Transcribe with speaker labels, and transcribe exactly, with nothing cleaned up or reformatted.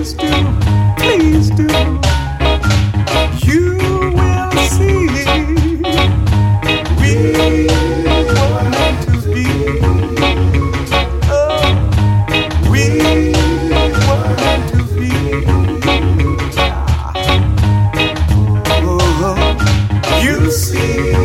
Speaker 1: please do, please do. You will see we were meant to be. Oh, we were meant to be. Oh, you see.